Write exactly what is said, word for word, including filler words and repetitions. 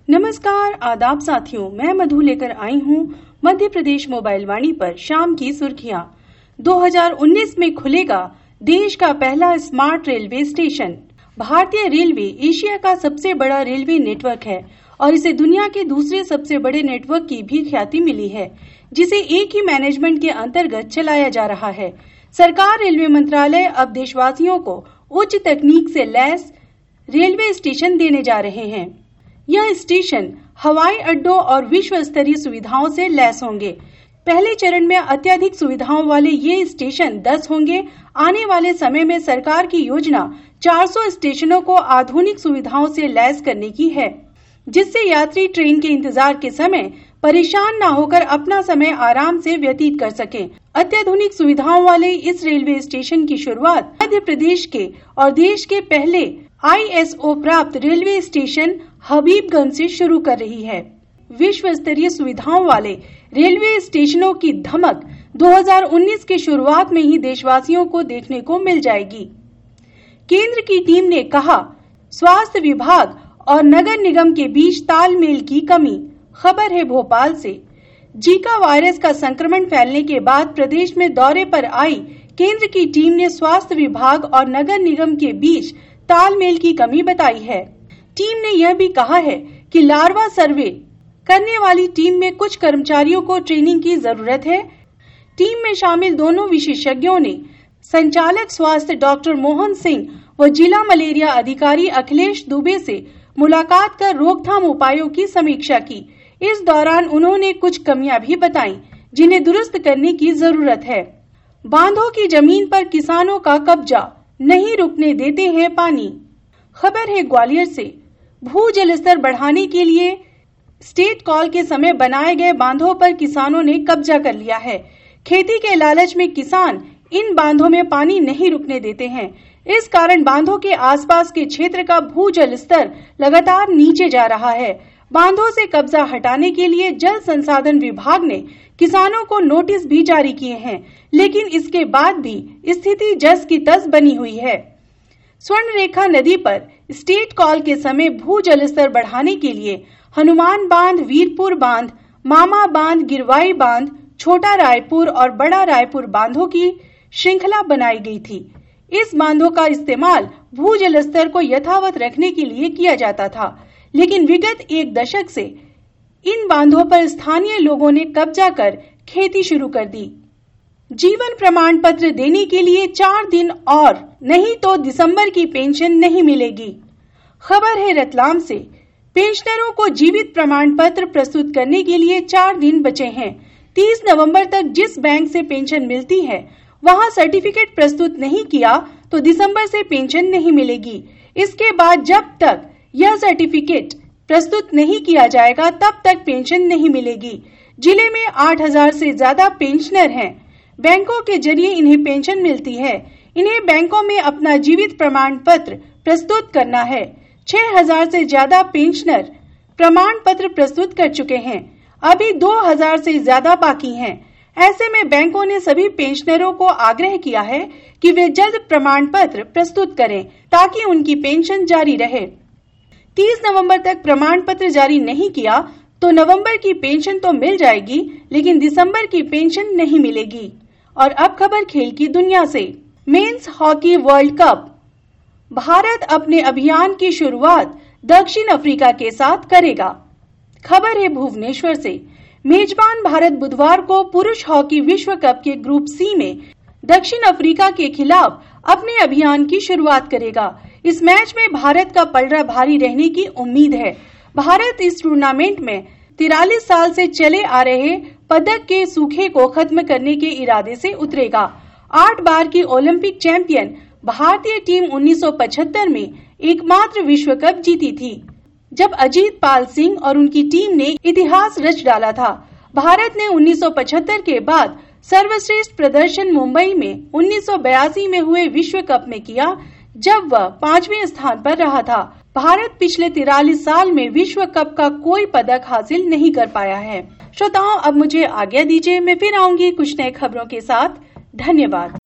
नमस्कार, आदाब साथियों, मैं मधु लेकर आई हूँ मध्य प्रदेश मोबाइल वाणी पर शाम की सुर्खियाँ। दो हज़ार उन्नीस में खुलेगा देश का पहला स्मार्ट रेलवे स्टेशन। भारतीय रेलवे एशिया का सबसे बड़ा रेलवे नेटवर्क है और इसे दुनिया के दूसरे सबसे बड़े नेटवर्क की भी ख्याति मिली है, जिसे एक ही मैनेजमेंट के अंतर्गत चलाया जा रहा है। सरकार रेलवे मंत्रालय अब देशवासियों को उच्च तकनीक से लैस रेलवे स्टेशन देने जा रहे हैं। यह स्टेशन हवाई अड्डों और विश्व स्तरीय सुविधाओं से लैस होंगे। पहले चरण में अत्यधिक सुविधाओं वाले ये स्टेशन दस होंगे। आने वाले समय में सरकार की योजना चार सौ स्टेशनों को आधुनिक सुविधाओं से लैस करने की है, जिससे यात्री ट्रेन के इंतजार के समय परेशान न होकर अपना समय आराम से व्यतीत कर सकें। अत्याधुनिक सुविधाओं वाले इस रेलवे स्टेशन की शुरुआत मध्य प्रदेश के और देश के पहले आई एस ओ प्राप्त रेलवे स्टेशन हबीबगंज से शुरू कर रही है। विश्व स्तरीय सुविधाओं वाले रेलवे स्टेशनों की धमक दो हज़ार उन्नीस के शुरुआत में ही देशवासियों को देखने को मिल जाएगी। केंद्र की टीम ने कहा, स्वास्थ्य विभाग और नगर निगम के बीच तालमेल की कमी। खबर है भोपाल से। जीका वायरस का संक्रमण फैलने के बाद प्रदेश में दौरे पर आई केंद्र की टीम ने स्वास्थ्य विभाग और नगर निगम के बीच तालमेल की कमी बताई है। टीम ने यह भी कहा है कि लार्वा सर्वे करने वाली टीम में कुछ कर्मचारियों को ट्रेनिंग की जरूरत है। टीम में शामिल दोनों विशेषज्ञों ने संचालक स्वास्थ्य डॉक्टर मोहन सिंह व जिला मलेरिया अधिकारी अखिलेश दुबे से मुलाकात कर रोकथाम उपायों की समीक्षा की। इस दौरान उन्होंने कुछ कमियां भी बताई, जिन्हें दुरुस्त करने की जरूरत है। बांधों की जमीन पर किसानों का कब्जा, नहीं रुकने देते हैं पानी। खबर है ग्वालियर से। भू जल स्तर बढ़ाने के लिए स्टेट कॉल के समय बनाए गए बांधों पर किसानों ने कब्जा कर लिया है। खेती के लालच में किसान इन बांधों में पानी नहीं रुकने देते हैं। इस कारण बांधों के आसपास के क्षेत्र का भू जल स्तर लगातार नीचे जा रहा है। बांधों से कब्जा हटाने के लिए जल संसाधन विभाग ने किसानों को नोटिस भी जारी किए हैं, लेकिन इसके बाद भी स्थिति जस की तस बनी हुई है। स्वर्ण रेखा नदी पर स्टेट कॉल के समय भू जल स्तर बढ़ाने के लिए हनुमान बांध, वीरपुर बांध, मामा बांध, गिरवाई बांध, छोटा रायपुर और बड़ा रायपुर बांधों की श्रृंखला बनाई गई थी। इस बांधों का इस्तेमाल भू जल स्तर को यथावत रखने के लिए किया जाता था, लेकिन विगत एक दशक से इन बांधों पर स्थानीय लोगों ने कब्जा कर खेती शुरू कर दी। जीवन प्रमाण पत्र देने के लिए चार दिन और, नहीं तो दिसंबर की पेंशन नहीं मिलेगी। खबर है रतलाम से। पेंशनरों को जीवित प्रमाण पत्र प्रस्तुत करने के लिए चार दिन बचे हैं। तीस नवंबर तक जिस बैंक से पेंशन मिलती है, वहां सर्टिफिकेट प्रस्तुत नहीं किया तो दिसंबर से पेंशन नहीं मिलेगी। इसके बाद जब तक यह सर्टिफिकेट प्रस्तुत नहीं किया जाएगा, तब तक पेंशन नहीं मिलेगी। जिले में आठ हज़ार से ज्यादा पेंशनर हैं। बैंकों के जरिए इन्हें पेंशन मिलती है। इन्हें बैंकों में अपना जीवित प्रमाण पत्र प्रस्तुत करना है। छह हज़ार से ज्यादा पेंशनर प्रमाण पत्र प्रस्तुत कर चुके हैं। अभी दो हज़ार से ज्यादा बाकी हैं। ऐसे में बैंकों ने सभी पेंशनरों को आग्रह किया है कि वे जल्द प्रमाण पत्र प्रस्तुत करें, ताकि उनकी पेंशन जारी रहे। तीस नवंबर तक प्रमाण पत्र जारी नहीं किया तो नवंबर की पेंशन तो मिल जाएगी, लेकिन दिसंबर की पेंशन नहीं मिलेगी। और अब खबर खेल की दुनिया से। Men's hockey world cup. Bharat अपने अभियान की शुरुआत दक्षिण अफ्रीका के साथ करेगा। खबर है भुवनेश्वर से। मेजबान भारत बुधवार को पुरुष हॉकी विश्व कप के ग्रुप सी में दक्षिण अफ्रीका के खिलाफ अपने अभियान की शुरुआत करेगा। इस मैच में भारत का पलड़ा भारी रहने की उम्मीद है। भारत इस टूर्नामेंट में तिरालीस साल से चले आ रहे पदक के सूखे को खत्म करने के इरादे से उतरेगा। आठ बार की ओलंपिक चैंपियन भारतीय टीम उन्नीस सौ पचहत्तर में एकमात्र विश्व कप जीती थी, जब अजीत पाल सिंह और उनकी टीम ने इतिहास रच डाला था। भारत ने उन्नीस सौ पचहत्तर के बाद सर्वश्रेष्ठ प्रदर्शन मुंबई में उन्नीस सौ बयासी में हुए विश्व कप में किया, जब वह पांचवें स्थान पर रहा था। भारत पिछले तिरालीस साल में विश्व कप का कोई पदक हासिल नहीं कर पाया है। श्रोताओं, अब मुझे आज्ञा दीजिए, मैं फिर आऊंगी कुछ नए खबरों के साथ। धन्यवाद।